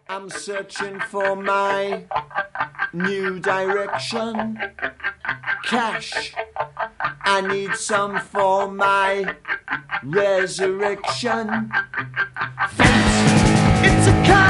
I'm searching for my new direction. Cash, I need some for my resurrection. Fate, it's a kind